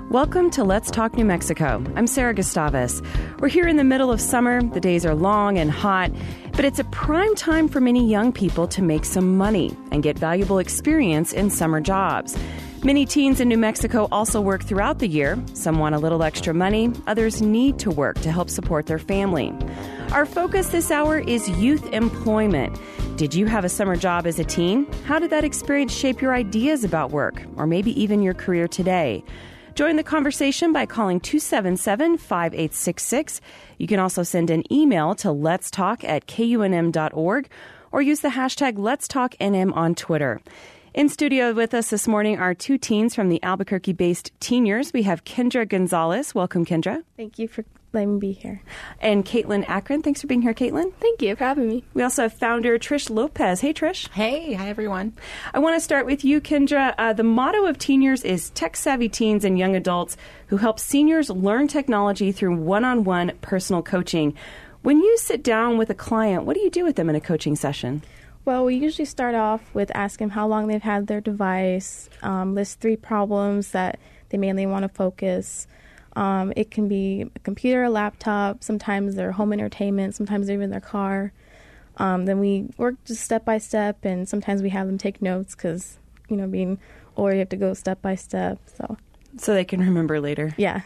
Welcome to Let's Talk New Mexico. I'm Sarah Gustavus. We're here in the middle of summer. The days are long and hot, but it's a prime time for many young people to make some money and get valuable experience in summer jobs. Many teens in New Mexico also work throughout the year. Some want a little extra money. Others need to work to help support their family. Our focus this hour is youth employment. Did you have a summer job as a teen? How did that experience shape your ideas about work, or maybe even your career today? Join the conversation by calling 277-5866. You can also send an email to letstalk@kunm.org or use the hashtag LetsTalkNM on Twitter. In studio with us this morning are two teens from the Albuquerque-based Teen Years. We have Kendra Gonzalez. Welcome, Kendra. Thank you for letting me be here. And Caitlin Akron. Thanks for being here, Caitlin. Thank you for having me. We also have founder Trish Lopez. Hey, Trish. Hey. Hi, everyone. I want to start with you, Kendra. The motto of Teen Years is tech-savvy teens and young adults who help seniors learn technology through one-on-one personal coaching. When you sit down with a client, what do you do with them in a coaching session? Well, we usually start off with asking how long they've had their device, list 3 problems that they mainly want to focus. It can be a computer, a laptop, sometimes their home entertainment, sometimes even their car. Then we work just step by step, and sometimes we have them take notes because, being older, you have to go step by step. So they can remember later. Yeah.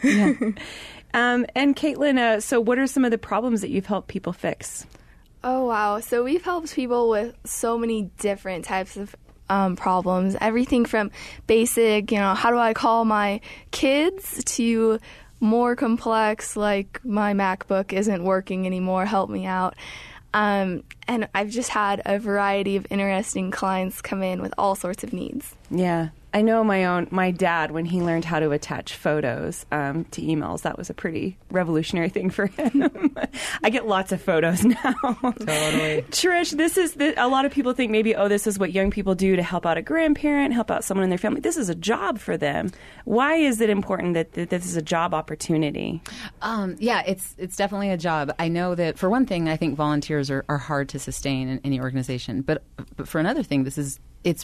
And Caitlin, so what are some of the problems that you've helped people fix? Oh, wow. So we've helped people with so many different types of problems. Everything from basic, how do I call my kids, to more complex, like my MacBook isn't working anymore, help me out. And I've just had a variety of interesting clients come in with all sorts of needs. Yeah. I know my dad, when he learned how to attach photos to emails, that was a pretty revolutionary thing for him. I get lots of photos now. Totally. Trish, a lot of people think maybe, this is what young people do to help out a grandparent, help out someone in their family. This is a job for them. Why is it important that this is a job opportunity? Yeah, it's definitely a job. I know that, for one thing, I think volunteers are hard to sustain in any organization. But for another thing, it's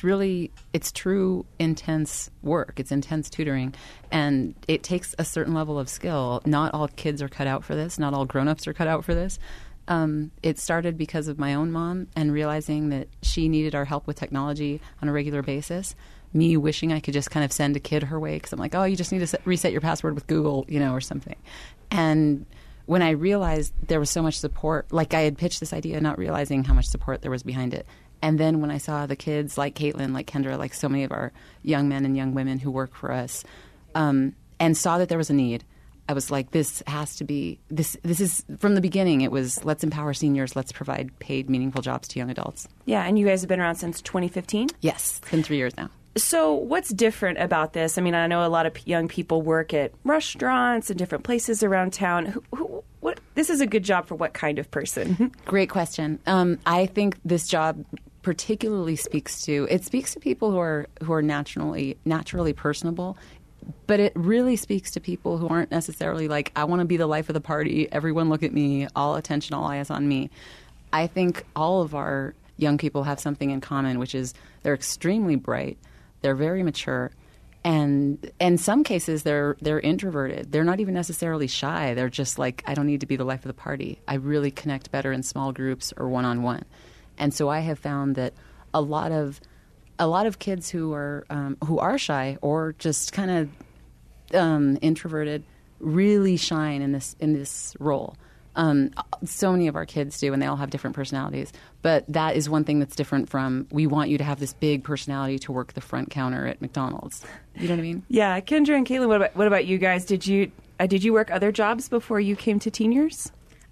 true intense work. It's intense tutoring, and it takes a certain level of skill. Not all kids are cut out for this. Not all grown-ups are cut out for this. It started because of my own mom and realizing that she needed our help with technology on a regular basis. Me wishing I could just kind of send a kid her way because I'm like, you just need to reset your password with Google, or something. And when I realized there was so much support, like I had pitched this idea not realizing how much support there was behind it. And then when I saw the kids like Caitlin, like Kendra, like so many of our young men and young women who work for us, and saw that there was a need, I was like, this has to be, this is, from the beginning, it was, let's empower seniors, let's provide paid, meaningful jobs to young adults. Yeah, and you guys have been around since 2015? Yes, it's been 3 years now. So what's different about this? I mean, I know a lot of young people work at restaurants and different places around town. This is a good job for what kind of person? Great question. I think this job particularly speaks to people who are naturally personable, but it really speaks to people who aren't necessarily like, I want to be the life of the party, everyone look at me, all attention, all eyes on me. I think all of our young people have something in common, which is they're extremely bright, they're very mature, and in some cases they're introverted. They're not even necessarily shy. They're just like, I don't need to be the life of the party. I really connect better in small groups or one-on-one. And so I have found that a lot of kids who are shy or just kind of introverted really shine in this role. So many of our kids do, and they all have different personalities. But that is one thing that's different from, we want you to have this big personality to work the front counter at McDonald's. You know what I mean? Yeah. Kendra and Caitlin, what about you guys? Did you work other jobs before you came to Teen Years?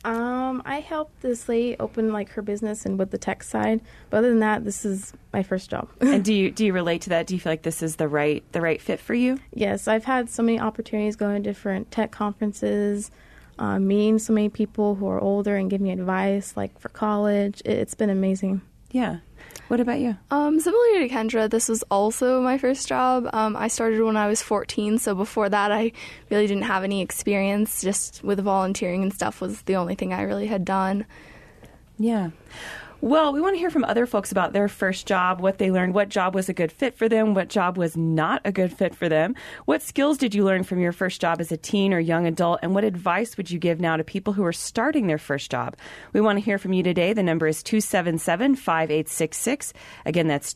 I helped this lady open her business and with the tech side. But other than that, this is my first job. And do you relate to that? Do you feel like this is the right fit for you? Yes, I've had so many opportunities going to different tech conferences, meeting so many people who are older and give me advice, for college. It's been amazing. Yeah. What about you? Similar to Kendra, this was also my first job. I started when I was 14, so before that I really didn't have any experience. Just with volunteering and stuff was the only thing I really had done. Yeah. Well, we want to hear from other folks about their first job, what they learned, what job was a good fit for them, what job was not a good fit for them. What skills did you learn from your first job as a teen or young adult, and what advice would you give now to people who are starting their first job? We want to hear from you today. The number is 277-5866. Again, that's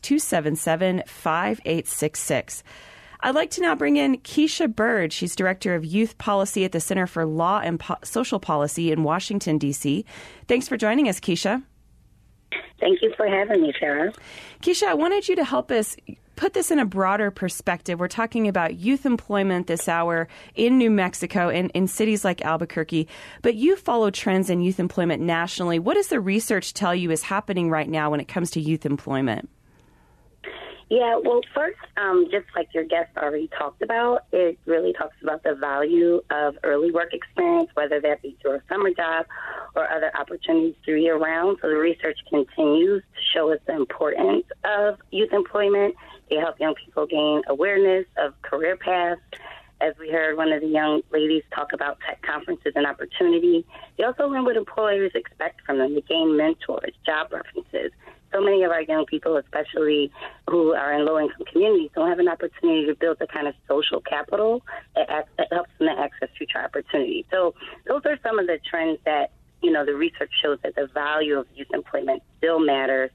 277-5866. I'd like to now bring in Keisha Bird. She's Director of Youth Policy at the Center for Law and Social Policy in Washington, D.C. Thanks for joining us, Keisha. Thank you for having me, Sarah. Keisha, I wanted you to help us put this in a broader perspective. We're talking about youth employment this hour in New Mexico and in cities like Albuquerque, but you follow trends in youth employment nationally. What does the research tell you is happening right now when it comes to youth employment? Yeah, well, first, just like your guest already talked about, it really talks about the value of early work experience, whether that be through a summer job or other opportunities through year-round. So the research continues to show us the importance of youth employment. They help young people gain awareness of career paths. As we heard one of the young ladies talk about tech conferences and opportunity, they also learn what employers expect from them. They gain mentors, job references. So many of our young people, especially who are in low-income communities, don't have an opportunity to build the kind of social capital that helps them to access future opportunities. So those are some of the trends that, the research shows that the value of youth employment still matters,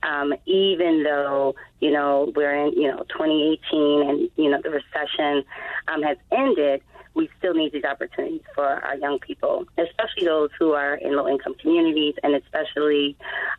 even though, we're in, 2018 and, the recession has ended. We still need these opportunities for our young people, especially those who are in low-income communities and especially,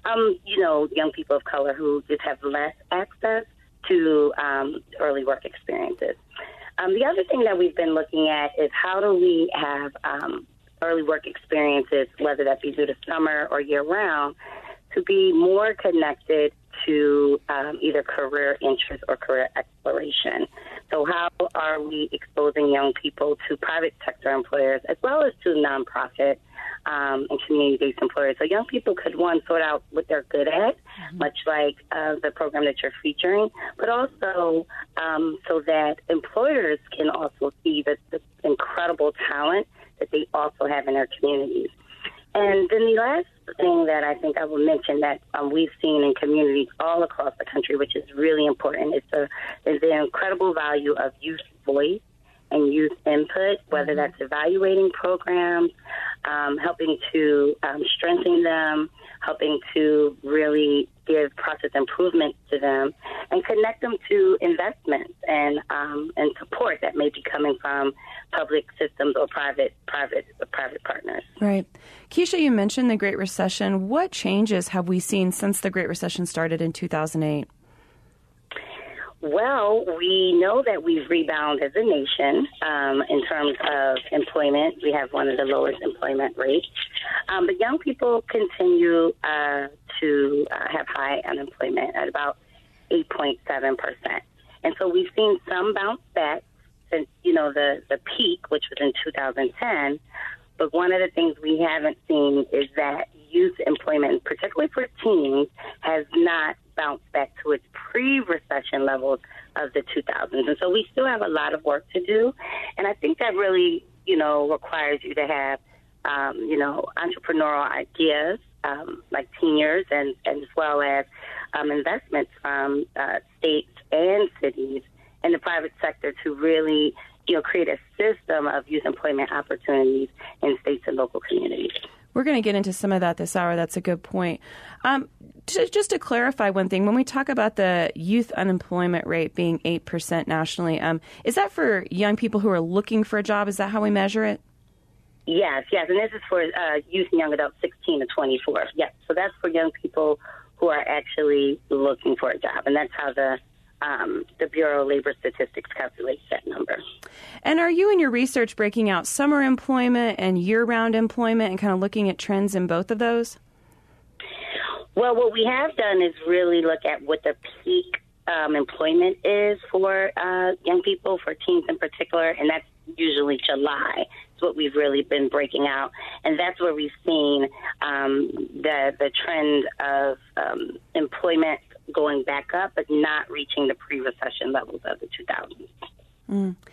young people of color who just have less access to early work experiences. The other thing that we've been looking at is how do we have early work experiences, whether that be due to summer or year-round, to be more connected to either career interest or career exploration. So how are we exposing young people to private sector employers as well as to nonprofit and community-based employers? So young people could, one, sort out what they're good at, much like the program that you're featuring, but also so that employers can also see the incredible talent that they also have in their communities. And then the last thing that I think I will mention that we've seen in communities all across the country, which is really important, is the incredible value of youth voice and youth input, whether that's evaluating programs, helping to strengthen them, helping to really give process improvement to them, and connect them to investments and support that may be coming from public systems or private partners. Right. Keisha, you mentioned the Great Recession. What changes have we seen since the Great Recession started in 2008? Well, we know that we've rebounded as a nation in terms of employment. We have one of the lowest employment rates. But young people continue to have high unemployment at about 8.7%. And so we've seen some bounce back since, the peak, which was in 2010. But one of the things we haven't seen is that youth employment, particularly for teens, has not bounced back to its pre-recession levels of the 2000s. And so we still have a lot of work to do. And I think that really, requires you to have, entrepreneurial ideas like teen years and as well as investments from states and cities in the private sector to really, create a system of youth employment opportunities in states and local communities. We're going to get into some of that this hour. That's a good point. Just to clarify one thing, when we talk about the youth unemployment rate being 8% nationally, is that for young people who are looking for a job? Is that how we measure it? Yes. And this is for youth and young adults 16 to 24. Yes. So that's for young people who are actually looking for a job. And that's how the Bureau of Labor Statistics calculates that number. And are you in your research breaking out summer employment and year-round employment and kind of looking at trends in both of those? Well, what we have done is really look at what the peak employment is for young people, for teens in particular, and that's usually July. It's what we've really been breaking out, and that's where we've seen the trend of employment going back up, but not reaching the pre-recession levels of the 2000s.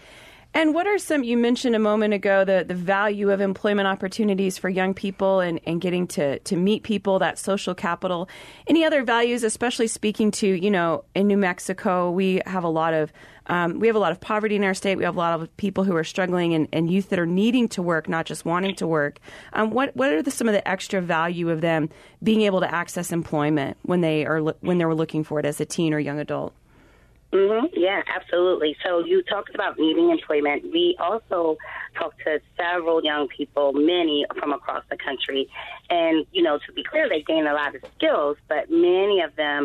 And what are some, you mentioned a moment ago, the value of employment opportunities for young people and getting to meet people, that social capital. Any other values, especially speaking to, in New Mexico, we have a lot of poverty in our state. We have a lot of people who are struggling and youth that are needing to work, not just wanting to work. What are some of the extra value of them being able to access employment when they're looking for it as a teen or young adult? Mm-hmm. Yeah, absolutely. So you talked about needing employment. We also talked to several young people, many from across the country. And, to be clear, they gain a lot of skills, but many of them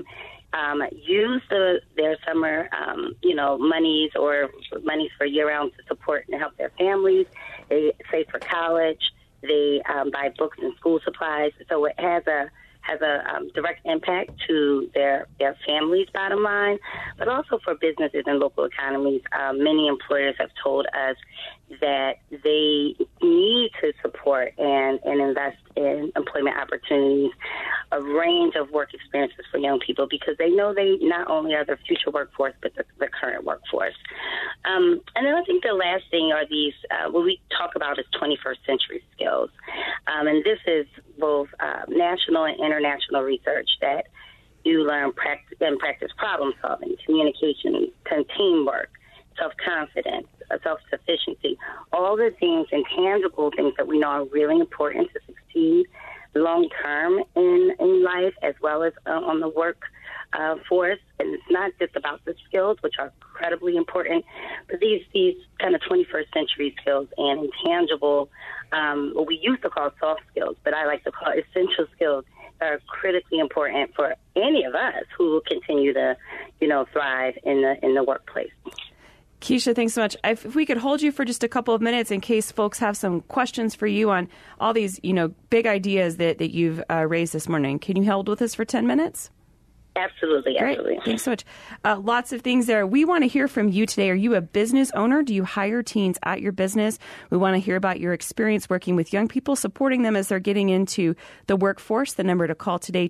use their summer, monies or monies for year-round to support and help their families. They save for college. They buy books and school supplies. So it has a direct impact to their families' bottom line, but also for businesses and local economies. Many employers have told us that they need to support and invest in employment opportunities, a range of work experiences for young people, because they know they not only are the future workforce, but the current workforce. And then I think the last thing are these, what we talk about is 21st century skills. And this is both national and international research that you learn practice problem solving, communication, teamwork, self-confidence, self-sufficiency, all the things, intangible things that we know are really important to succeed long-term in life as well as on the work force. And it's not just about the skills, which are incredibly important, but these kind of 21st century skills and intangible, what we used to call soft skills, but I like to call essential skills, are critically important for any of us who will continue to, thrive in the workplace. Keisha, thanks so much. If we could hold you for just a couple of minutes in case folks have some questions for you on all these, big ideas that you've raised this morning. Can you hold with us for 10 minutes? Absolutely, Great. Absolutely. Thanks so much. Lots of things there. We want to hear from you today. Are you a business owner? Do you hire teens at your business? We want to hear about your experience working with young people, supporting them as they're getting into the workforce. The number to call today,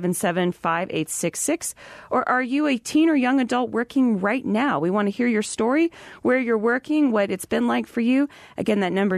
277-5866. Or are you a teen or young adult working right now? We want to hear your story, where you're working, what it's been like for you. Again, that number,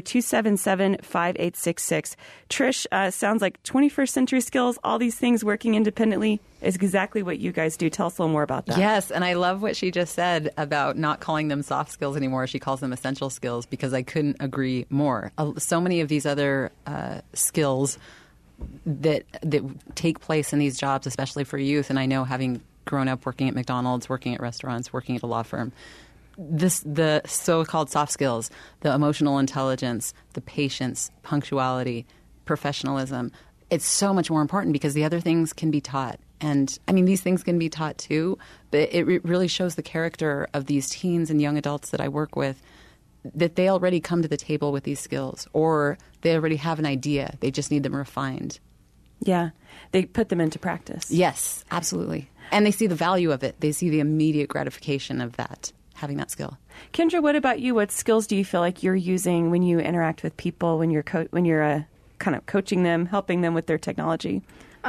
277-5866. Trish, sounds like 21st century skills, all these things working independently is exactly what you guys do. Tell us a little more about that. Yes, and I love what she just said about not calling them soft skills anymore. She calls them essential skills, because I couldn't agree more. So many of these other skills that take place in these jobs, especially for youth, and I know having grown up working at McDonald's, working at restaurants, working at a law firm, the so-called soft skills, the emotional intelligence, the patience, punctuality, professionalism, it's so much more important because the other things can be taught. And, I mean, these things can be taught too, but it really shows the character of these teens and young adults that I work with, that they already come to the table with these skills, or they already have an idea. They just need them refined. Yeah. They put them into practice. Yes, absolutely. And they see the value of it. They see the immediate gratification of that, having that skill. Kendra, what about you? What skills do you feel like you're using when you interact with people, when you're kind of coaching them, helping them with their technology?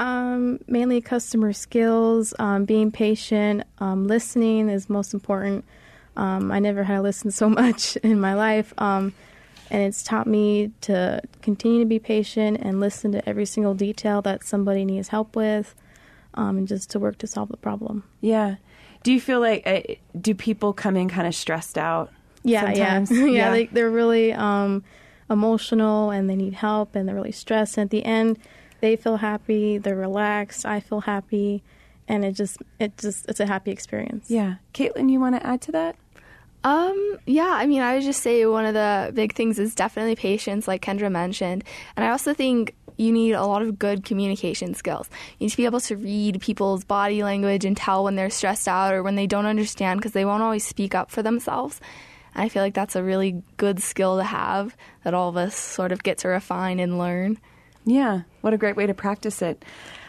Mainly customer skills, being patient, listening is most important. I never had to listen so much in my life, and it's taught me to continue to be patient and listen to every single detail that somebody needs help with, and just to work to solve the problem. Yeah. Do you feel like, do people come in kind of stressed out sometimes? Yeah. They're really emotional, and they need help, and they're really stressed. And at the end, they feel happy, they're relaxed, I feel happy, and it's a happy experience. Yeah. Caitlin, you want to add to that? Yeah, I mean, I would just say one of the big things is definitely patience, like Kendra mentioned. And I also think you need a lot of good communication skills. You need to be able to read people's body language and tell when they're stressed out or when they don't understand, because they won't always speak up for themselves. And I feel like that's a really good skill to have that all of us sort of get to refine and learn. Yeah, what a great way to practice it.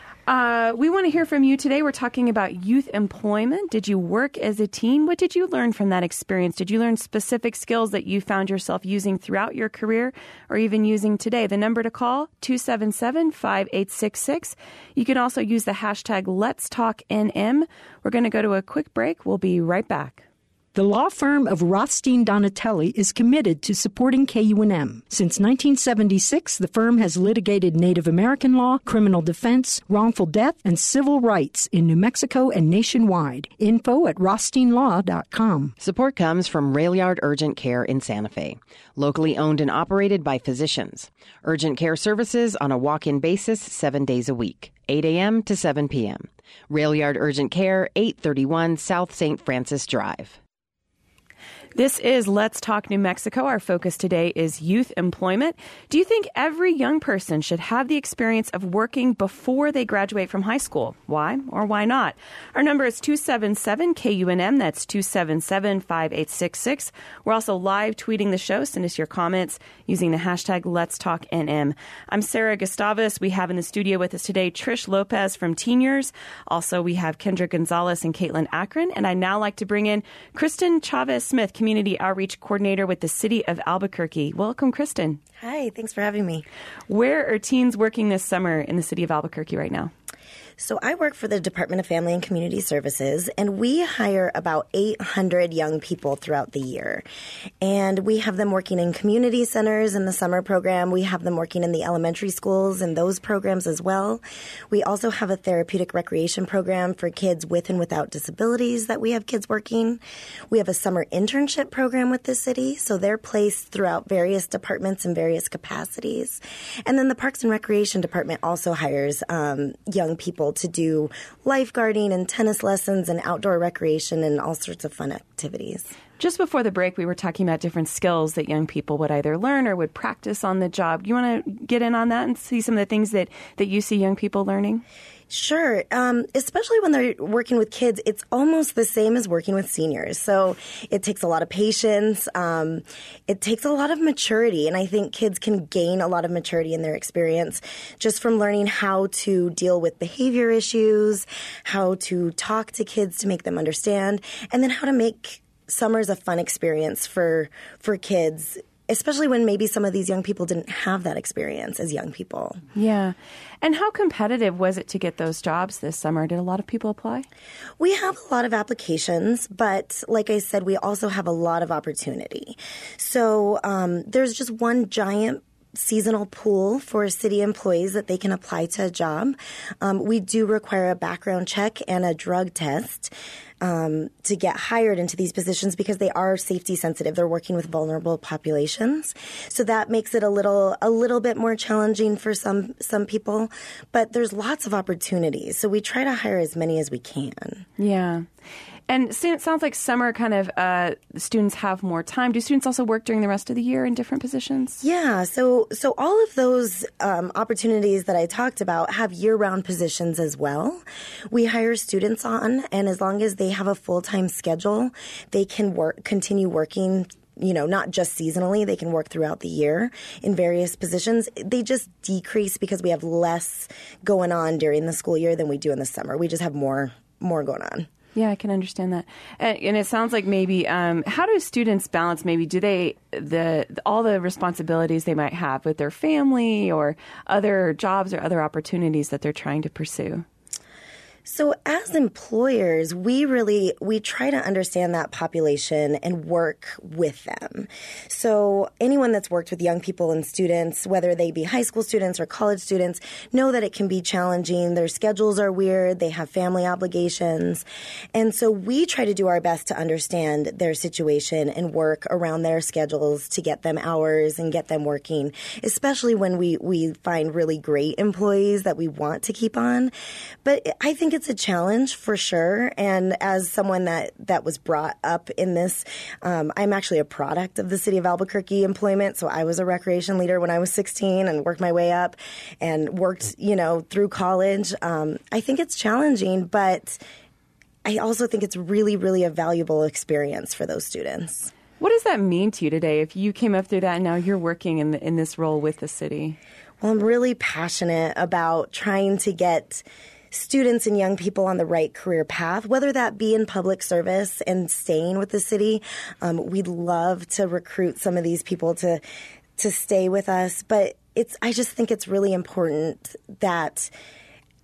We want to hear from you today. We're talking about youth employment. Did you work as a teen? What did you learn from that experience? Did you learn specific skills that you found yourself using throughout your career or even using today? The number to call, 277-5866. You can also use the hashtag Let'sTalkNM. We're going to go to a quick break. We'll be right back. The law firm of Rothstein Donatelli is committed to supporting KUNM. Since 1976, the firm has litigated Native American law, criminal defense, wrongful death, and civil rights in New Mexico and nationwide. Info at rothsteinlaw.com. Support comes from Railyard Urgent Care in Santa Fe, locally owned and operated by physicians. Urgent care services on a walk-in basis 7 days a week, 8 a.m. to 7 p.m. Railyard Urgent Care, 831 South St. Francis Drive. This is Let's Talk New Mexico. Our focus today is youth employment. Do you think every young person should have the experience of working before they graduate from high school? Why or why not? Our number is 277-KUNM. That's 277-5866. We're also live tweeting the show. Send us your comments using the hashtag Let's Talk NM. I'm Sarah Gustavus. We have in the studio with us today Trish Lopez from Teen Years. Also, we have Kendra Gonzalez and Caitlin Akron. And I'd now like to bring in Kristen Chavez-Smith, Community Outreach Coordinator with the City of Albuquerque. Welcome, Kristen. Hi, thanks for having me. Where are teens working this summer in the City of Albuquerque right now? So I work for the Department of Family and Community Services, and we hire about 800 young people throughout the year. And we have them working in community centers in the summer program. We have them working in the elementary schools and those programs as well. We also have a therapeutic recreation program for kids with and without disabilities that we have kids working. We have a summer internship program with the city, so they're placed throughout various departments in various capacities. And then the Parks and Recreation Department also hires young people to do lifeguarding and tennis lessons and outdoor recreation and all sorts of fun activities. Just before the break, we were talking about different skills that young people would either learn or would practice on the job. Do you want to get in on that and see some of the things that you see young people learning? Sure. Especially when they're working with kids, it's almost the same as working with seniors. So it takes a lot of patience. It takes a lot of maturity. And I think kids can gain a lot of maturity in their experience just from learning how to deal with behavior issues, how to talk to kids to make them understand, and then how to make summers a fun experience for kids, especially when maybe some of these young people didn't have that experience as young people. Yeah. And how competitive was it to get those jobs this summer? Did a lot of people apply? We have a lot of applications, but like I said, we also have a lot of opportunity. So there's just one giant seasonal pool for city employees that they can apply to a job. We do require a background check and a drug test to get hired into these positions because they are safety sensitive. They're working with vulnerable populations. So that makes it a little bit more challenging for some people, but there's lots of opportunities. So we try to hire as many as we can. Yeah. And so it sounds like summer kind of students have more time. Do students also work during the rest of the year in different positions? Yeah. So all of those opportunities that I talked about have year-round positions as well. We hire students on, and as long as they have a full-time schedule, they can continue working. Not just seasonally, they can work throughout the year in various positions. They just decrease because we have less going on during the school year than we do in the summer. We just have more going on. Yeah, I can understand that. And it sounds like maybe, how do students balance maybe, do they, all the responsibilities they might have with their family or other jobs or other opportunities that they're trying to pursue? So as employers, we try to understand that population and work with them. So anyone that's worked with young people and students, whether they be high school students or college students, know that it can be challenging. Their schedules are weird. They have family obligations. And so we try to do our best to understand their situation and work around their schedules to get them hours and get them working, especially when we find really great employees that we want to keep on. But I think it's a challenge for sure. And as someone that was brought up in this, I'm actually a product of the City of Albuquerque employment. So I was a recreation leader when I was 16 and worked my way up and worked, through college. I think it's challenging, but I also think it's really, really a valuable experience for those students. What does that mean to you today if you came up through that and now you're working in this role with the city? Well, I'm really passionate about trying to get students and young people on the right career path, whether that be in public service and staying with the city. We'd love to recruit some of these people to stay with us, but I just think it's really important that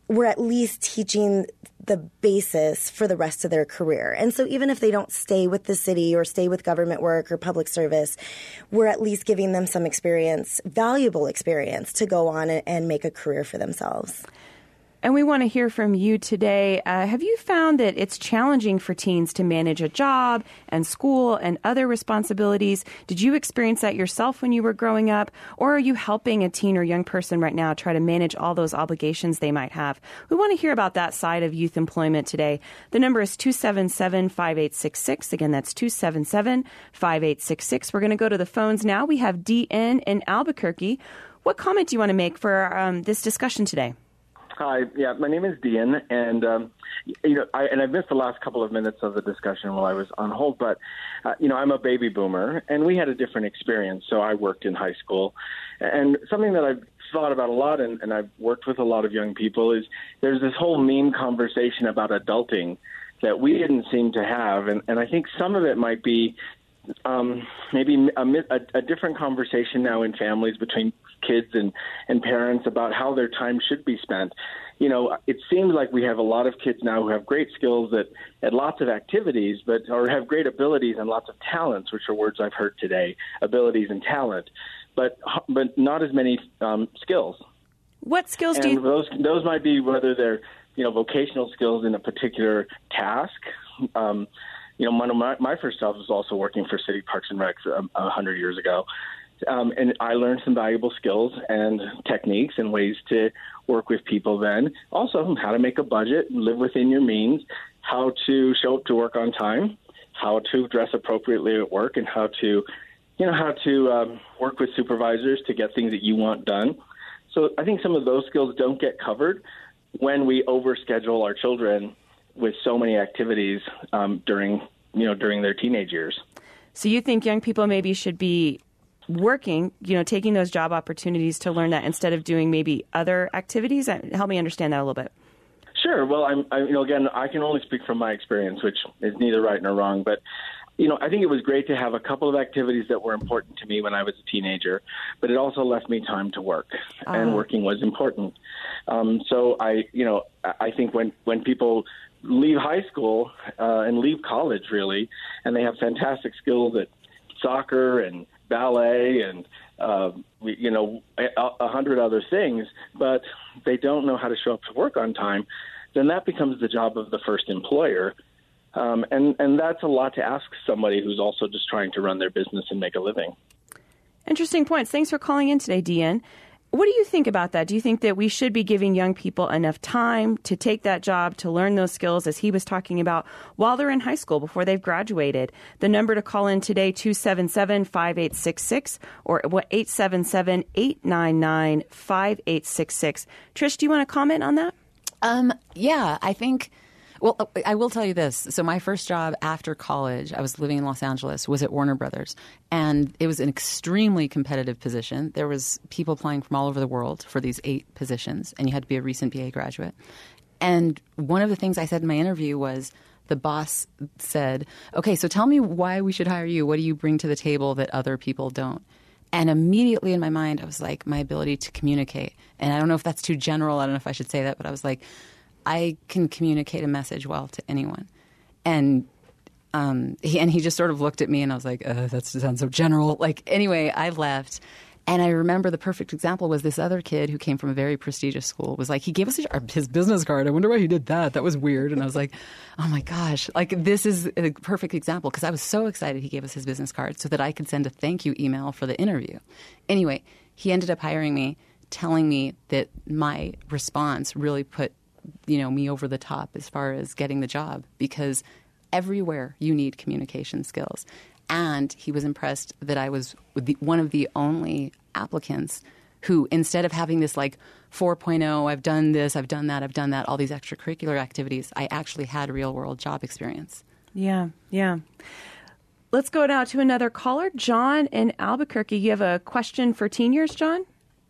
we're at least teaching the basis for the rest of their career. And so even if they don't stay with the city or stay with government work or public service, we're at least giving them some experience, valuable experience, to go on and make a career for themselves. And we want to hear from you today. Have you found that it's challenging for teens to manage a job and school and other responsibilities? Did you experience that yourself when you were growing up? Or are you helping a teen or young person right now try to manage all those obligations they might have? We want to hear about that side of youth employment today. The number is 277-5866. Again, that's 277-5866. We're going to go to the phones now. We have DN in Albuquerque. What comment do you want to make for this discussion today? Hi, yeah, my name is Dean, and I missed the last couple of minutes of the discussion while I was on hold, but I'm a baby boomer, and we had a different experience. So I worked in high school, and something that I've thought about a lot, and I've worked with a lot of young people, is there's this whole meme conversation about adulting that we didn't seem to have, and I think some of it might be maybe a different conversation now in families between kids and parents about how their time should be spent. It seems like we have a lot of kids now who have great skills at lots of activities, or have great abilities and lots of talents, which are words I've heard today, abilities and talent, but not as many skills. What skills do you? Those might be whether they're vocational skills in a particular task. One of my first jobs was also working for City Parks and Recs 100 years ago. And I learned some valuable skills and techniques and ways to work with people then. Also, how to make a budget, live within your means, how to show up to work on time, how to dress appropriately at work, and how to work with supervisors to get things that you want done. So I think some of those skills don't get covered when we overschedule our children with so many activities during their teenage years. So you think young people maybe should be working, taking those job opportunities to learn that instead of doing maybe other activities? Help me understand that a little bit. Sure. Well, again, I can only speak from my experience, which is neither right nor wrong. But, I think it was great to have a couple of activities that were important to me when I was a teenager, but it also left me time to work, and working was important. So I think when people leave high school and leave college, really, and they have fantastic skills at soccer and ballet and 100 other things, but they don't know how to show up to work on time, then that becomes the job of the first employer. And that's a lot to ask somebody who's also just trying to run their business and make a living. Interesting points. Thanks for calling in today, Dean. What do you think about that? Do you think that we should be giving young people enough time to take that job, to learn those skills, as he was talking about, while they're in high school, before they've graduated? The number to call in today, 277-5866 or 877-899-5866. Trish, do you want to comment on that? Yeah, I think... Well, I will tell you this. So my first job after college, I was living in Los Angeles, was at Warner Brothers. And it was an extremely competitive position. There was people applying from all over the world for these 8 positions, and you had to be a recent BA graduate. And one of the things I said in my interview was, the boss said, okay, so tell me why we should hire you. What do you bring to the table that other people don't? And immediately in my mind, I was like, my ability to communicate. And I don't know if that's too general. I don't know if I should say that, but I was like, I can communicate a message well to anyone. And he just sort of looked at me, and I was like, that sounds so general. Anyway, I left. And I remember the perfect example was this other kid who came from a very prestigious school was like, he gave us his business card. I wonder why he did that. That was weird. And I was like, oh my gosh, this is a perfect example, because I was so excited he gave us his business card so that I could send a thank you email for the interview. Anyway, he ended up hiring me, telling me that my response really put me over the top as far as getting the job, because everywhere you need communication skills. And he was impressed that I was one of the only applicants who, instead of having this 4.0, I've done this, I've done that, all these extracurricular activities, I actually had real world job experience. Yeah. Let's go now to another caller. John in Albuquerque. You have a question for teen years, John?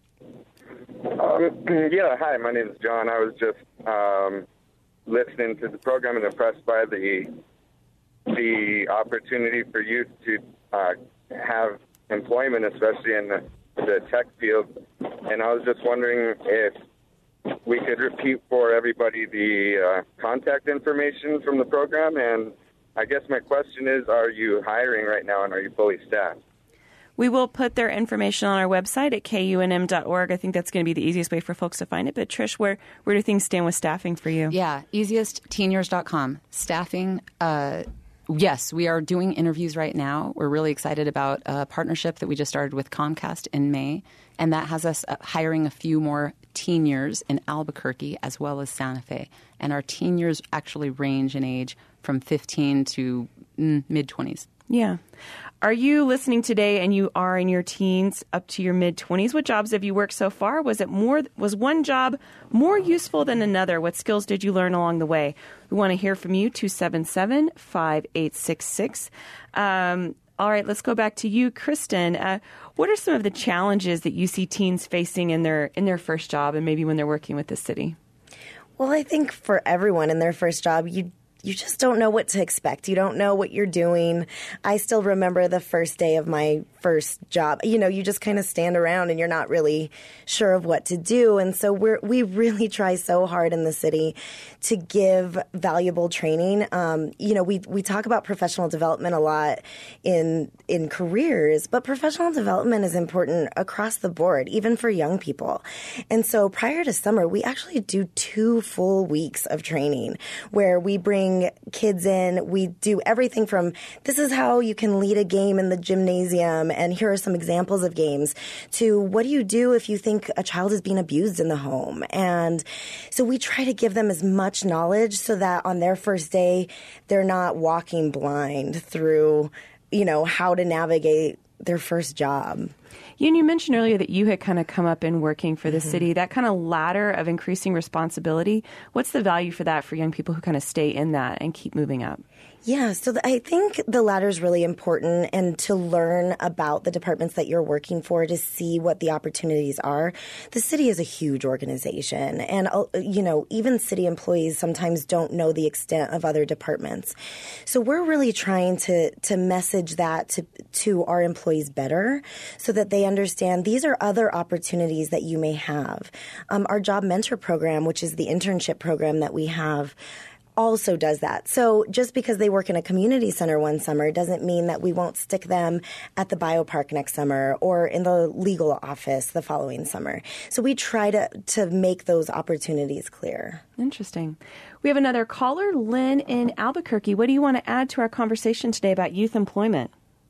Yeah, hi, my name is John. I was just listening to the program and impressed by the opportunity for youth to have employment, especially in the tech field. And I was just wondering if we could repeat for everybody the contact information from the program. And I guess my question is, are you hiring right now, and are you fully staffed? We will put their information on our website at kunm.org. I think that's going to be the easiest way for folks to find it. But Trish, where do things stand with staffing for you? Yeah, easiest, teenyears.com. Staffing, yes, we are doing interviews right now. We're really excited about a partnership that we just started with Comcast in May, and that has us hiring a few more teen years in Albuquerque as well as Santa Fe. And our teen years actually range in age from 15 to mid-20s. Yeah. Are you listening today and you are in your teens up to your mid-20s? What jobs have you worked so far? Was one job more useful than another? What skills did you learn along the way? We want to hear from you, 277-5866. All right, let's go back to you, Kristen. What are some of the challenges that you see teens facing in their first job and maybe when they're working with the city? Well, I think for everyone in their first job, you just don't know what to expect. You don't know what you're doing. I still remember the first day of my first job. You just kind of stand around and you're not really sure of what to do. And so we really try so hard in the city to give valuable training. We talk about professional development a lot in careers, but professional development is important across the board, even for young people. And so prior to summer, we actually do 2 full weeks of training where we bring kids in. We do everything from this is how you can lead a game in the gymnasium, and here are some examples of games, to what do you do if you think a child is being abused in the home. And so we try to give them as much knowledge so that on their first day, they're not walking blind through, how to navigate their first job. You mentioned earlier that you had kind of come up in working for the city, that kind of ladder of increasing responsibility. What's the value for that for young people who kind of stay in that and keep moving up? Yeah, so I think the ladder is really important, and to learn about the departments that you're working for to see what the opportunities are. The city is a huge organization, and, even city employees sometimes don't know the extent of other departments. So we're really trying to message that to our employees better so that they understand these are other opportunities that you may have. Our Job Mentor program, which is the internship program that we have, also does that. So just because they work in a community center one summer doesn't mean that we won't stick them at the biopark next summer or in the legal office the following summer. So we try to make those opportunities clear. Interesting. We have another caller, Lynn in Albuquerque. What do you want to add to our conversation today about youth employment?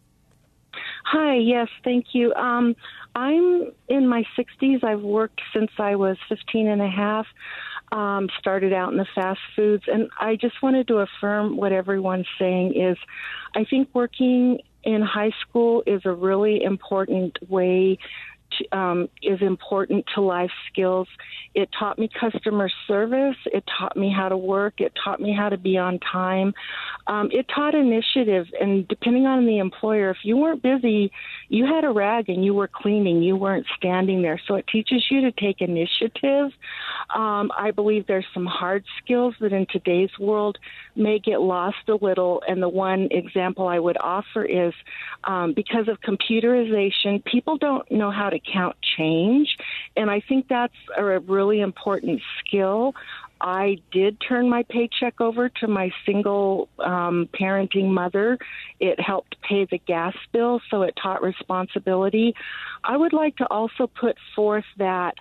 Hi, yes, thank you. I'm in my 60s. I've worked since I was 15 and a half. Started out in the fast foods, and I just wanted to affirm what everyone's saying is I think working in high school is a really important way is important to life skills. It taught me customer service. It taught me how to work. It taught me how to be on time. It taught initiative, and depending on the employer, if you weren't busy, you had a rag and you were cleaning. You weren't standing there. So it teaches you to take initiative. I believe there's some hard skills that in today's world may get lost a little, and the one example I would offer is because of computerization, people don't know how to count change, and I think that's a really important skill. I did turn my paycheck over to my single parenting mother. It helped pay the gas bill, so it taught responsibility. I would like to also put forth that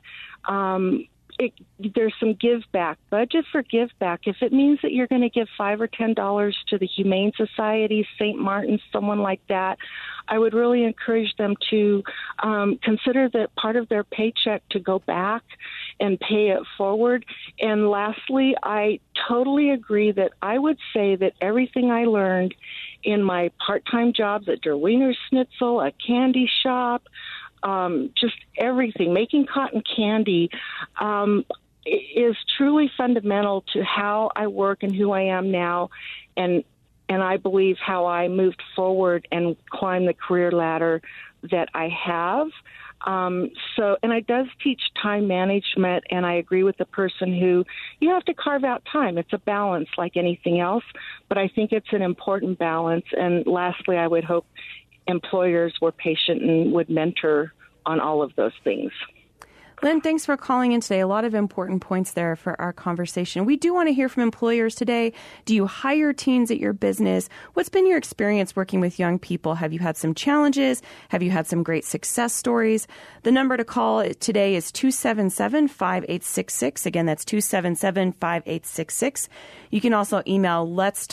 there's some give back, budget for give back. If it means that you're going to give $5 or $10 to the Humane Society, St. Martin's, someone like that, I would really encourage them to consider that part of their paycheck to go back and pay it forward. And lastly, I totally agree that I would say that everything I learned in my part-time jobs at Der Wiener Schnitzel, a candy shop, just everything, making cotton candy, is truly fundamental to how I work and who I am now, and I believe how I moved forward and climbed the career ladder that I have. And it does teach time management, and I agree with the person who you have to carve out time. It's a balance like anything else, but I think it's an important balance. And lastly, I would hope employers were patient and would mentor on all of those things. Lynn, thanks for calling in today. A lot of important points there for our conversation. We do want to hear from employers today. Do you hire teens at your business? What's been your experience working with young people? Have you had some challenges? Have you had some great success stories? The number to call today is 277-5866. Again, that's 277-5866. You can also email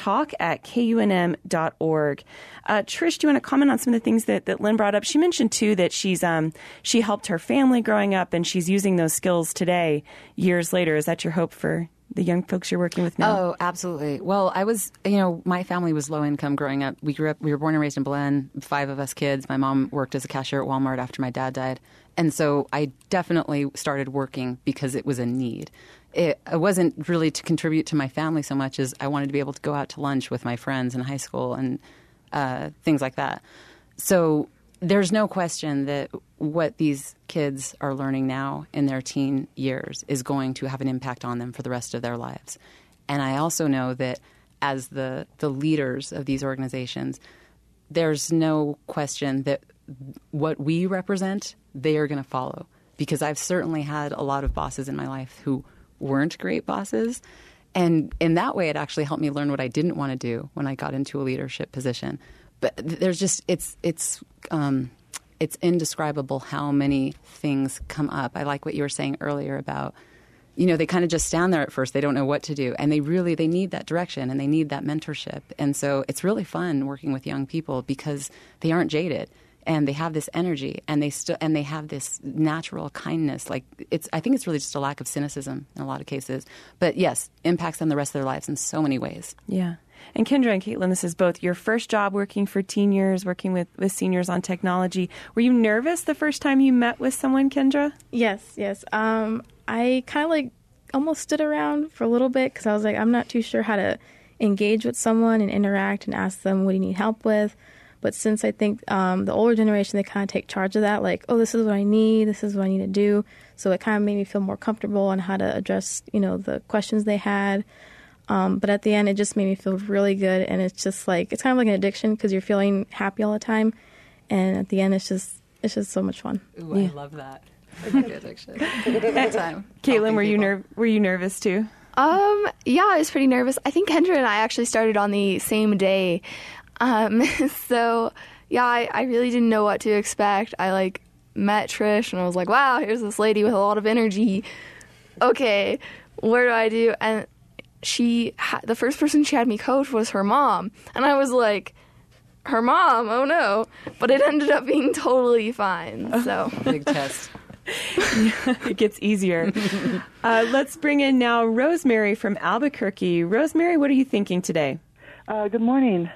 letstalk@kunm.org. Trish, do you want to comment on some of the things that Lynn brought up? She mentioned, too, that she helped her family growing up, and she's using those skills today, years later. Is that your hope for the young folks you're working with now? Oh, absolutely. Well, my family was low income growing up. We were born and raised in Belen, 5 of us kids. My mom worked as a cashier at Walmart after my dad died. And so I definitely started working because it was a need. It wasn't really to contribute to my family so much as I wanted to be able to go out to lunch with my friends in high school and things like that. So there's no question that what these kids are learning now in their teen years is going to have an impact on them for the rest of their lives. And I also know that as the leaders of these organizations, there's no question that what we represent, they are going to follow. Because I've certainly had a lot of bosses in my life who weren't great bosses. And in that way, it actually helped me learn what I didn't want to do when I got into a leadership position. But there's just, it's indescribable how many things come up. I like what you were saying earlier about, they kind of just stand there at first. They don't know what to do. And they need that direction and they need that mentorship. And so it's really fun working with young people because they aren't jaded and they have this energy and they have this natural kindness. I think it's really just a lack of cynicism in a lot of cases. But yes, impacts on the rest of their lives in so many ways. Yeah. And Kendra and Caitlin, this is both your first job working for teen years, working with seniors on technology. Were you nervous the first time you met with someone, Kendra? Yes. I kind of almost stood around for a little bit because I was I'm not too sure how to engage with someone and interact and ask them, what do you need help with? But since I think the older generation, they kind of take charge of that, this is what I need, this is what I need to do. So it kind of made me feel more comfortable on how to address, the questions they had. But at the end, it just made me feel really good. And it's just it's kind of like an addiction because you're feeling happy all the time. And at the end, it's just so much fun. Ooh, yeah. I love that. It's a good addiction. Good time. Caitlin, were you nervous too? Yeah, I was pretty nervous. I think Kendra and I actually started on the same day. So yeah, I really didn't know what to expect. I met Trish and I was like, wow, here's this lady with a lot of energy. Okay, what do I do? And the first person she had me coach was her mom. And I was like, her mom? Oh no. But it ended up being totally fine. So big test. It gets easier. Let's bring in now Rosemary from Albuquerque. Rosemary, what are you thinking today? Good morning.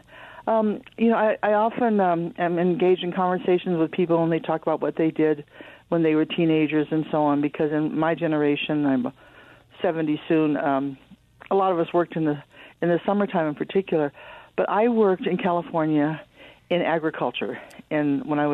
I often am engaged in conversations with people when they talk about what they did when they were teenagers and so on, because in my generation, I'm 70 soon, a lot of us worked in the summertime in particular, but I worked in California in agriculture. And when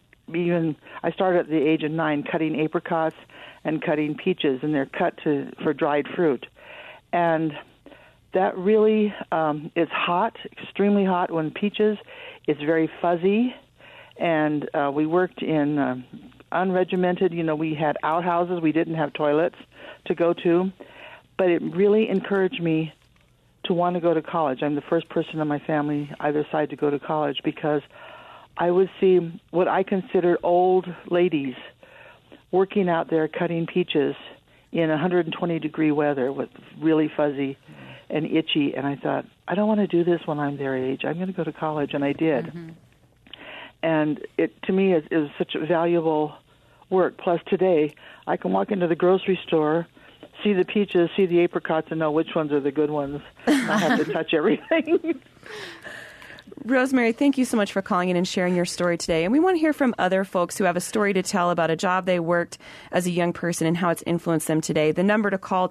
I started at the age of 9 cutting apricots and cutting peaches, and they're cut for dried fruit. And that really is hot, extremely hot. When peaches, it's very fuzzy. And we worked in unregimented, we had outhouses. We didn't have toilets to go to. But it really encouraged me to want to go to college. I'm the first person in my family, either side, to go to college because I would see what I considered old ladies working out there cutting peaches in 120-degree weather with really fuzzy and itchy. And I thought, I don't want to do this when I'm their age. I'm going to go to college, and I did. Mm-hmm. And to me, it was such a valuable work. Plus, today, I can walk into the grocery store, see the peaches, see the apricots, and know which ones are the good ones. I have to touch everything. Rosemary, thank you so much for calling in and sharing your story today. And we want to hear from other folks who have a story to tell about a job they worked as a young person and how it's influenced them today. The number to call,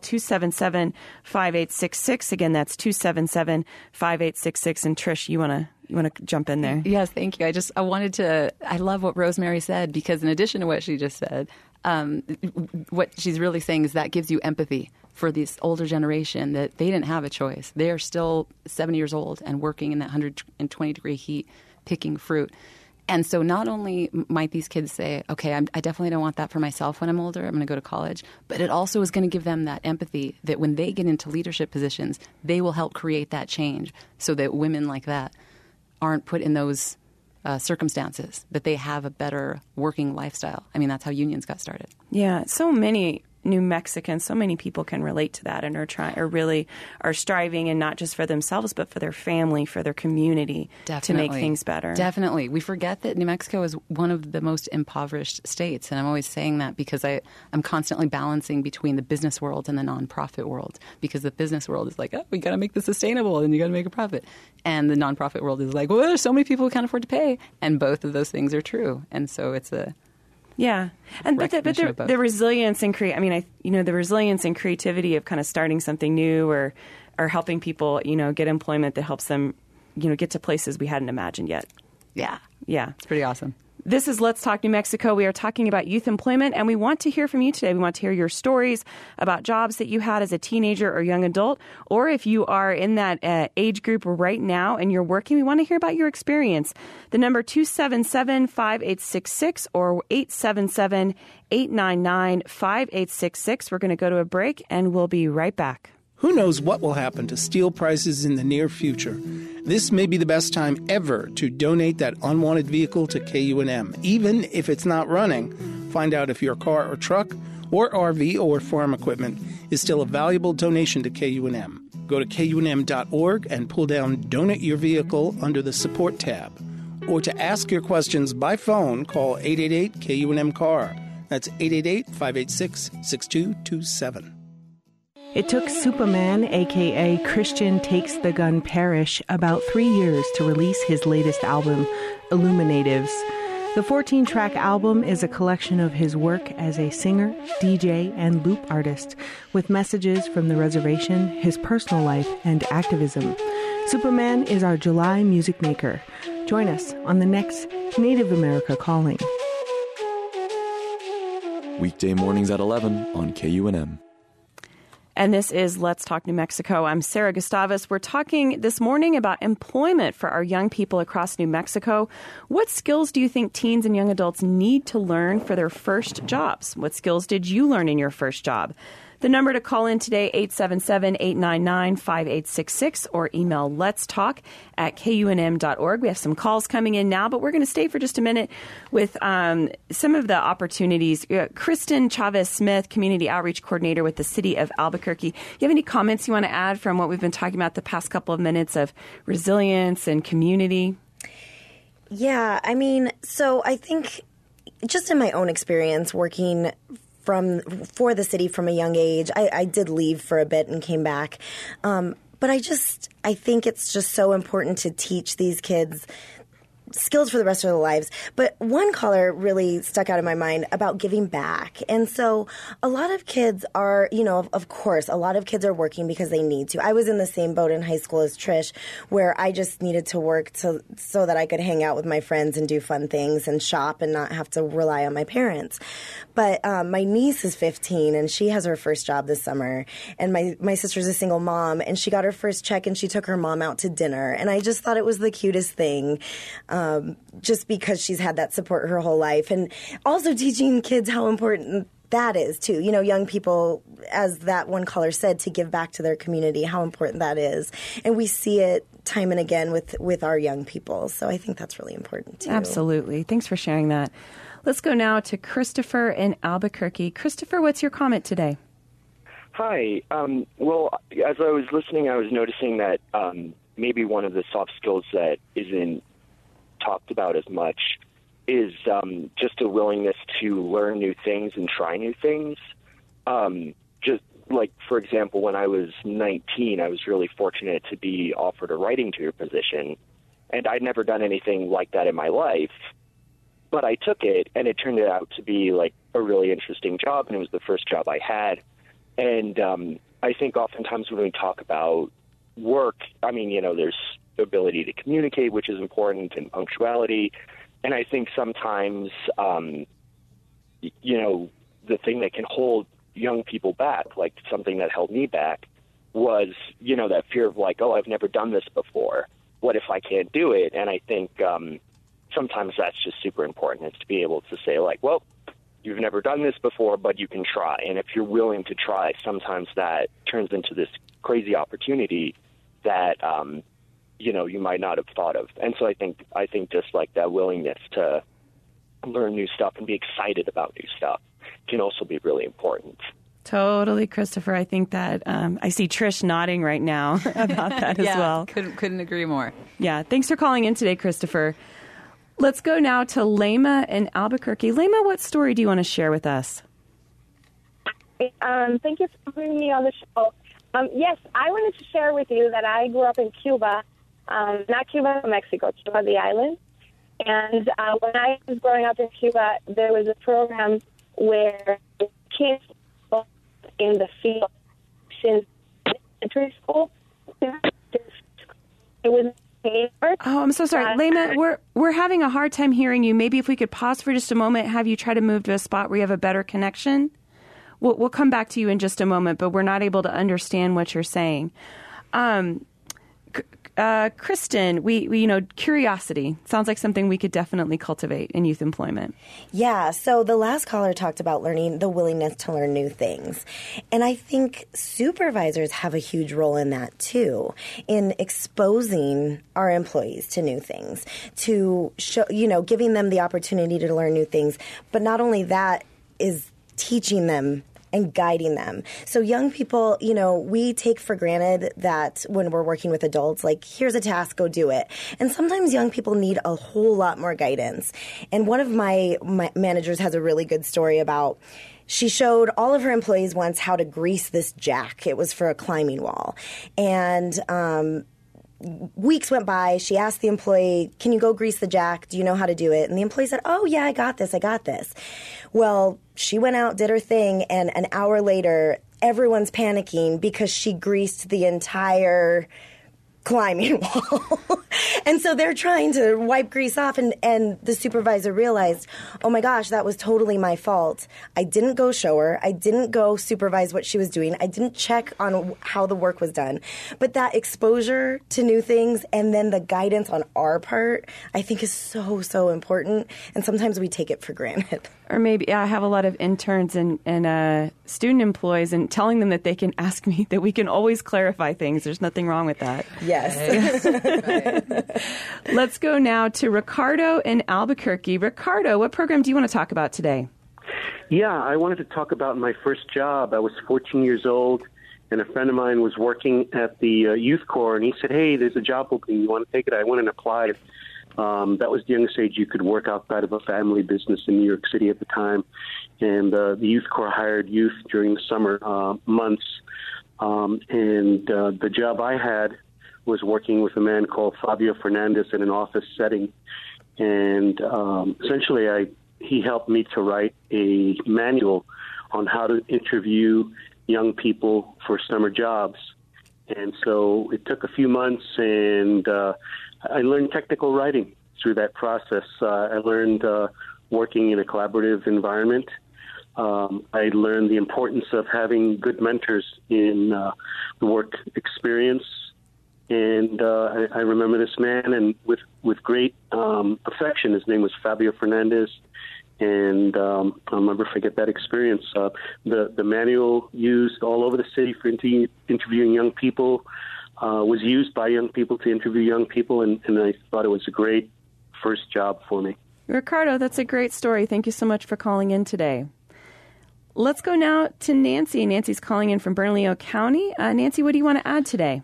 277-5866. Again, that's 277-5866. And Trish, you want to jump in there? Yes, thank you. I love what Rosemary said, because in addition to what she just said, what she's really saying is that gives you empathy for this older generation, that they didn't have a choice. They are still 70 years old and working in that 120-degree heat, picking fruit. And so not only might these kids say, okay, I definitely don't want that for myself when I'm older, I'm going to go to college, but it also is going to give them that empathy that when they get into leadership positions, they will help create that change so that women like that aren't put in those circumstances, that they have a better working lifestyle. I mean, that's how unions got started. Yeah, so many New Mexicans, so many people can relate to that and are striving, and not just for themselves, but for their family, for their community, to make things better. Definitely. We forget that New Mexico is one of the most impoverished states, and I'm always saying that because I'm constantly balancing between the business world and the nonprofit world, because the business world is like, oh, we got to make this sustainable and you got to make a profit. And the nonprofit world is like, well, there's so many people who can't afford to pay. And both of those things are true. And so it's a... Yeah, and but the resilience and the resilience and creativity of kind of starting something new or helping people, get employment that helps them, get to places we hadn't imagined yet. Yeah, it's pretty awesome. This is Let's Talk New Mexico. We are talking about youth employment, and we want to hear from you today. We want to hear your stories about jobs that you had as a teenager or young adult, or if you are in that age group right now and you're working, we want to hear about your experience. The number 277-5866 or 877-899-5866. We're going to go to a break, and we'll be right back. Who knows what will happen to steel prices in the near future? This may be the best time ever to donate that unwanted vehicle to KUNM, even if it's not running. Find out if your car or truck or RV or farm equipment is still a valuable donation to KUNM. Go to KUNM.org and pull down Donate Your Vehicle under the Support tab. Or to ask your questions by phone, call 888-KUNM-CAR. That's 888-586-6227. It took Superman, a.k.a. Christian Takes the Gun Parrish, about 3 years to release his latest album, Illuminatives. The 14-track album is a collection of his work as a singer, DJ, and loop artist, with messages from the reservation, his personal life, and activism. Superman is our July music maker. Join us on the next Native America Calling. Weekday mornings at 11 on KUNM. And this is Let's Talk New Mexico. I'm Sarah Gustavus. We're talking this morning about employment for our young people across New Mexico. What skills do you think teens and young adults need to learn for their first jobs? What skills did you learn in your first job? The number to call in today, 877-899-5866, or email letstalk@kunm.org. We have some calls coming in now, but we're going to stay for just a minute with some of the opportunities. Kristen Chavez-Smith, Community Outreach Coordinator with the City of Albuquerque. You have any comments you want to add from what we've been talking about the past couple of minutes of resilience and community? Yeah, so I think just in my own experience working for the city from a young age. I did leave for a bit and came back. But I think it's just so important to teach these kids skills for the rest of their lives. But one caller really stuck out in my mind about giving back. And so a lot of kids are, of course, a lot of kids are working because they need to. I was in the same boat in high school as Trish, where I just needed to work so that I could hang out with my friends and do fun things and shop and not have to rely on my parents. But my niece is 15, and she has her first job this summer. And my sister's a single mom, and she got her first check, and she took her mom out to dinner. And I just thought it was the cutest thing. Just because she's had that support her whole life. And also teaching kids how important that is, too. Young people, as that one caller said, to give back to their community, how important that is. And we see it time and again with our young people. So I think that's really important, too. Absolutely. Thanks for sharing that. Let's go now to Christopher in Albuquerque. Christopher, what's your comment today? Hi. Well, as I was listening, I was noticing that maybe one of the soft skills that isn't talked about as much is just a willingness to learn new things and try new things. Just like, for example, when I was 19, I was really fortunate to be offered a writing tutor position, and I'd never done anything like that in my life, but I took it, and it turned out to be like a really interesting job, and it was the first job I had. And I think oftentimes when we talk about work, there's the ability to communicate, which is important, and punctuality. And I think sometimes, the thing that can hold young people back, like something that held me back, was, that fear of like, oh, I've never done this before. What if I can't do it? And I think, sometimes that's just super important, is to be able to say, like, well, you've never done this before, but you can try. And if you're willing to try, sometimes that turns into this crazy opportunity that, you might not have thought of. And so I think just like that willingness to learn new stuff and be excited about new stuff can also be really important. Totally, Christopher. I think that I see Trish nodding right now about that as well. Couldn't agree more. Yeah. Thanks for calling in today, Christopher. Let's go now to Lema in Albuquerque. Lema, what story do you want to share with us? Thank you for bringing me on the show. Yes, I wanted to share with you that I grew up in Cuba, not Cuba, Mexico, Cuba, the island. And when I was growing up in Cuba, there was a program where kids in the field since elementary school. It was Oh, I'm so sorry. Lema, we're having a hard time hearing you. Maybe if we could pause for just a moment, have you try to move to a spot where you have a better connection. We'll come back to you in just a moment, but we're not able to understand what you're saying. Kristen, we curiosity sounds like something we could definitely cultivate in youth employment. Yeah, so the last caller talked about learning, the willingness to learn new things. And I think supervisors have a huge role in that too, in exposing our employees to new things, to show, giving them the opportunity to learn new things. But not only that, is teaching them and guiding them. So young people, we take for granted that when we're working with adults, like, here's a task, go do it. And sometimes young people need a whole lot more guidance. And one of my managers has a really good story about, she showed all of her employees once how to grease this jack. It was for a climbing wall. And weeks went by. She asked the employee, can you go grease the jack? Do you know how to do it? And the employee said, oh, yeah, I got this. Well, she went out, did her thing, and an hour later, everyone's panicking because she greased the entire climbing wall. And so they're trying to wipe grease off, and the supervisor realized, oh my gosh, that was totally my fault. I didn't go show her. I didn't go supervise what she was doing. I didn't check on how the work was done. But that exposure to new things and then the guidance on our part, I think is so, so important. And sometimes we take it for granted. Or maybe I have a lot of interns and student employees, and telling them that they can ask me, that we can always clarify things. There's nothing wrong with that. Yes. Right. Let's go now to Ricardo in Albuquerque. Ricardo, what program do you want to talk about today? Yeah, I wanted to talk about my first job. I was 14 years old, and a friend of mine was working at the Youth Corps, and he said, hey, there's a job opening. You want to take it? I went and applied. That was the youngest age you could work outside of a family business in New York City at the time. And the Youth Corps hired youth during the summer months. And the job I had was working with a man called Fabio Fernandez in an office setting. And essentially, he helped me to write a manual on how to interview young people for summer jobs. And so it took a few months, and I learned technical writing through that process. I learned working in a collaborative environment. I learned the importance of having good mentors in the work experience. And I remember this man, and with great affection. His name was Fabio Fernandez. And I'll never forget that experience. The manual used all over the city for interviewing young people was used by young people to interview young people, and I thought it was a great first job for me. Ricardo, that's a great story. Thank you so much for calling in today. Let's go now to Nancy. Nancy's calling in from Bernalillo County. Nancy, what do you want to add today?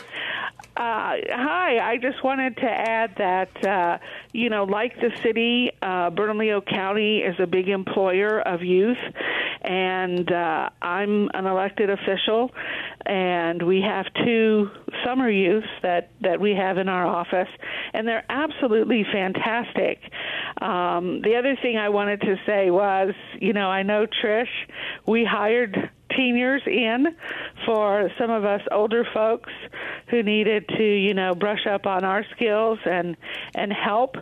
Hi, I just wanted to add that, like the city, Bernalillo County is a big employer of youth, and I'm an elected official, and we have 2 summer youths that we have in our office, and they're absolutely fantastic. The other thing I wanted to say was, I know, Trish, we hired seniors in for some of us older folks who needed to, brush up on our skills and help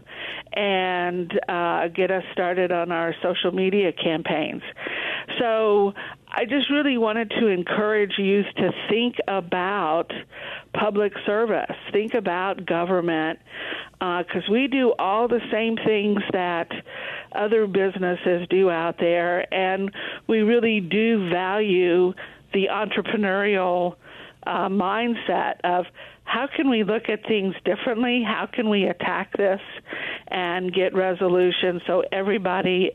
and get us started on our social media campaigns. So I just really wanted to encourage youth to think about public service, think about government, because we do all the same things that other businesses do out there, and we really do value the entrepreneurial mindset of how can we look at things differently, how can we attack this and get resolution so everybody's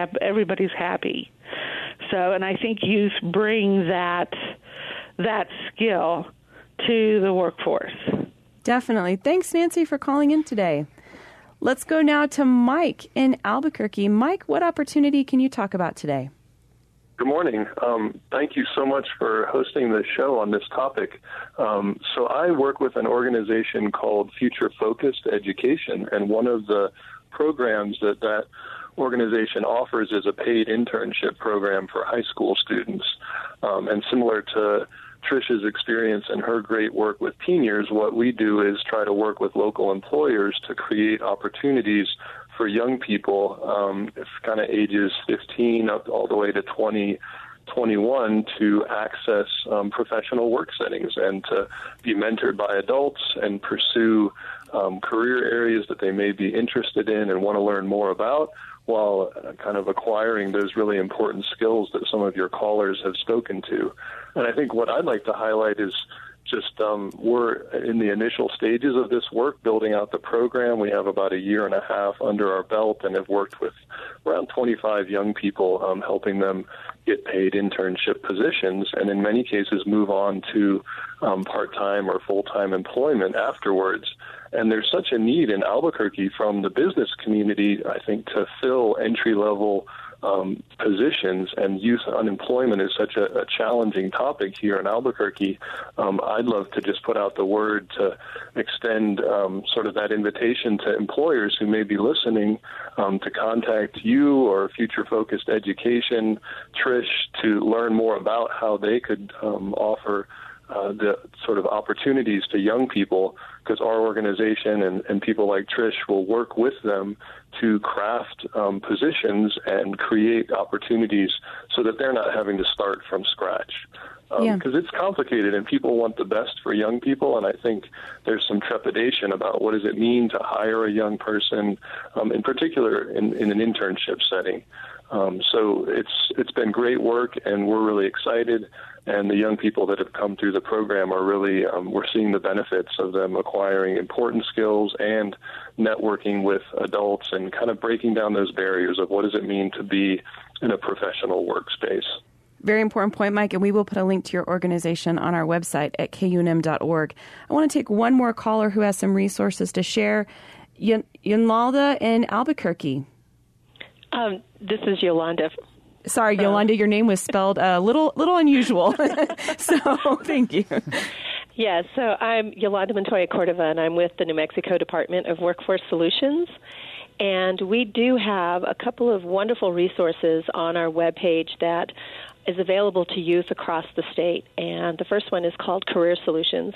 happy. So, and I think youth bring that skill to the workforce. Definitely. Thanks, Nancy, for calling in today. Let's go now to Mike in Albuquerque. Mike, what opportunity can you talk about today? Good morning. Thank you so much for hosting the show on this topic. So I work with an organization called Future Focused Education, and one of the programs that organization offers is a paid internship program for high school students. And similar to Trish's experience and her great work with teen years, what we do is try to work with local employers to create opportunities for young people, kind of ages 15 up all the way to 21, to access professional work settings and to be mentored by adults and pursue career areas that they may be interested in and want to learn more about, while kind of acquiring those really important skills that some of your callers have spoken to. And I think what I'd like to highlight is just we're in the initial stages of this work, building out the program. We have about a year and a half under our belt and have worked with around 25 young people, helping them get paid internship positions, and in many cases move on to part-time or full-time employment afterwards. And there's such a need in Albuquerque from the business community, I think, to fill entry-level positions, and youth unemployment is such a challenging topic here in Albuquerque. I'd love to just put out the word to extend sort of that invitation to employers who may be listening to contact you or Future Focused Education, Trish, to learn more about how they could offer the sort of opportunities to young people, because our organization and people like Trish will work with them to craft positions and create opportunities so that they're not having to start from scratch. Because it's complicated and people want the best for young people, and I think there's some trepidation about what does it mean to hire a young person, in particular in an internship setting. So it's been great work, and we're really excited. And the young people that have come through the program are really, we're seeing the benefits of them acquiring important skills and networking with adults and kind of breaking down those barriers of what does it mean to be in a professional workspace. Very important point, Mike, and we will put a link to your organization on our website at kunm.org. I want to take one more caller who has some resources to share. Yolanda in Albuquerque. This is Yolanda. Sorry, Yolanda, your name was spelled a little unusual. So thank you. Yeah, so I'm Yolanda Montoya Cordova, and I'm with the New Mexico Department of Workforce Solutions. And we do have a couple of wonderful resources on our webpage that is available to youth across the state. And the first one is called Career Solutions.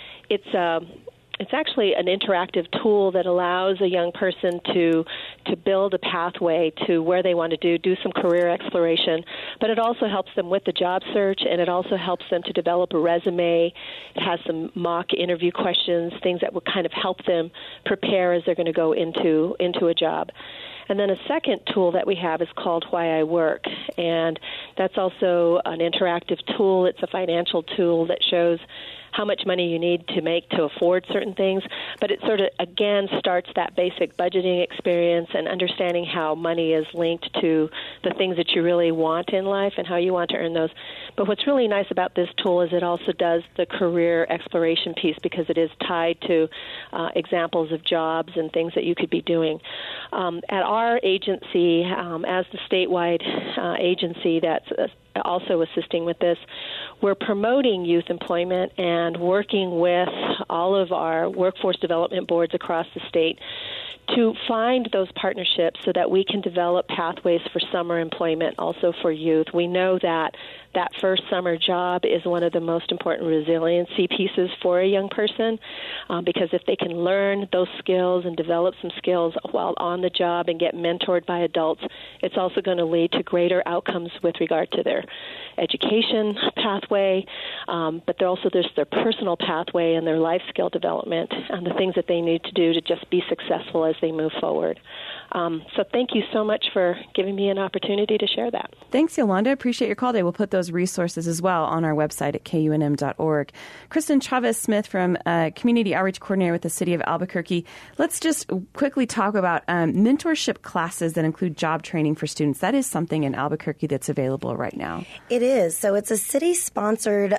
It's actually an interactive tool that allows a young person to build a pathway to where they want to do some career exploration, but it also helps them with the job search, and it also helps them to develop a resume. It has some mock interview questions, things that will kind of help them prepare as they're going to go into a job. And then a second tool that we have is called Why I Work, and that's also an interactive tool. It's a financial tool that shows how much money you need to make to afford certain things, but it sort of, again, starts that basic budgeting experience and understanding how money is linked to the things that you really want in life and how you want to earn those. But what's really nice about this tool is it also does the career exploration piece, because it is tied to examples of jobs and things that you could be doing. At our agency, as the statewide agency that's also assisting with this, we're promoting youth employment and working with all of our workforce development boards across the state to find those partnerships so that we can develop pathways for summer employment also for youth. We know that that first summer job is one of the most important resiliency pieces for a young person because if they can learn those skills and develop some skills while on the job and get mentored by adults, it's also going to lead to greater outcomes with regard to their education pathway, but there's their personal pathway and their life skill development and the things that they need to do to just be successful as they move forward. So thank you so much for giving me an opportunity to share that. Thanks, Yolanda. Appreciate your call today. We'll put those resources as well on our website at kunm.org. Kristen Chavez-Smith from Community Outreach Coordinator with the City of Albuquerque. Let's just quickly talk about mentorship classes that include job training for students. That is something in Albuquerque that's available right now. It is. So it's a city-sponsored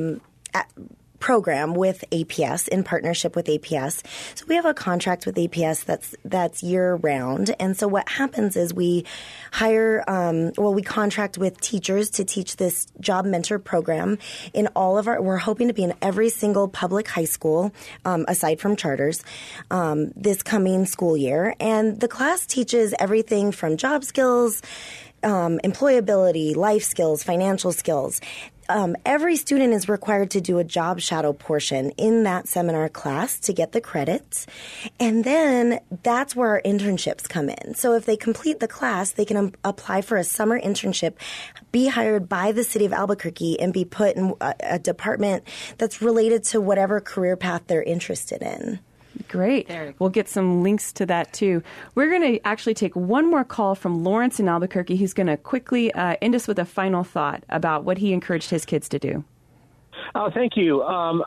program with APS, in partnership with APS. So we have a contract with APS that's year round. And so what happens is we hire, we contract with teachers to teach this job mentor program in all of we're hoping to be in every single public high school, aside from charters, this coming school year. And the class teaches everything from job skills, employability, life skills, financial skills. Every student is required to do a job shadow portion in that seminar class to get the credits. And then that's where our internships come in. So if they complete the class, they can apply for a summer internship, be hired by the City of Albuquerque, and be put in a department that's related to whatever career path they're interested in. Great. We'll get some links to that, too. We're going to actually take one more call from Lawrence in Albuquerque, who's going to quickly end us with a final thought about what he encouraged his kids to do. Oh, thank you.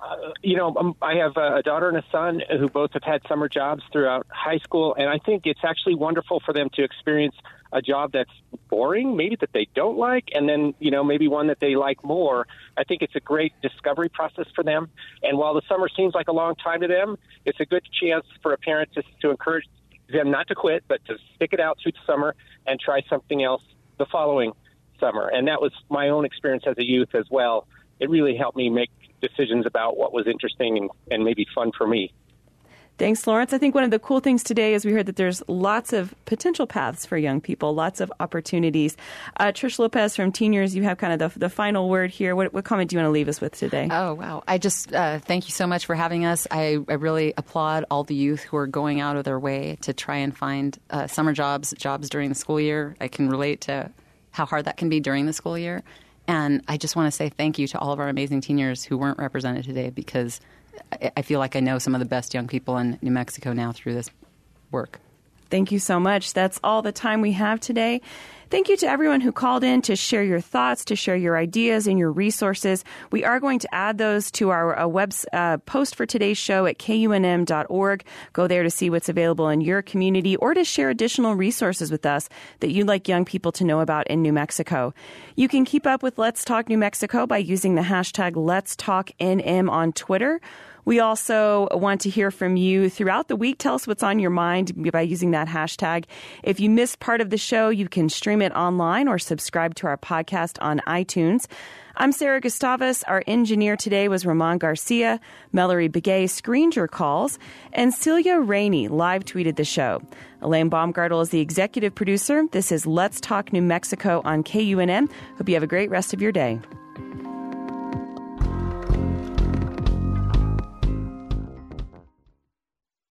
I have a daughter and a son who both have had summer jobs throughout high school, and I think it's actually wonderful for them to experience a job that's boring, maybe that they don't like, and then, maybe one that they like more. I think it's a great discovery process for them. And while the summer seems like a long time to them, it's a good chance for a parent to encourage them not to quit, but to stick it out through the summer and try something else the following summer. And that was my own experience as a youth as well. It really helped me make decisions about what was interesting and maybe fun for me. Thanks, Lawrence. I think one of the cool things today is we heard that there's lots of potential paths for young people, lots of opportunities. Trish Lopez from Teen Years, you have kind of the final word here. What comment do you want to leave us with today? Oh, wow. I just thank you so much for having us. I really applaud all the youth who are going out of their way to try and find summer jobs during the school year. I can relate to how hard that can be during the school year. And I just want to say thank you to all of our amazing teen years who weren't represented today, because I feel like I know some of the best young people in New Mexico now through this work. Thank you so much. That's all the time we have today. Thank you to everyone who called in to share your thoughts, to share your ideas and your resources. We are going to add those to our post for today's show at kunm.org. Go there to see what's available in your community or to share additional resources with us that you'd like young people to know about in New Mexico. You can keep up with Let's Talk New Mexico by using the hashtag Let's Talk NM on Twitter. We also want to hear from you throughout the week. Tell us what's on your mind by using that hashtag. If you missed part of the show, you can stream it online or subscribe to our podcast on iTunes. I'm Sarah Gustavus. Our engineer today was Ramon Garcia. Mallory Begay screened your calls, and Celia Rainey live tweeted the show. Elaine Baumgartel is the executive producer. This is Let's Talk New Mexico on KUNM. Hope you have a great rest of your day.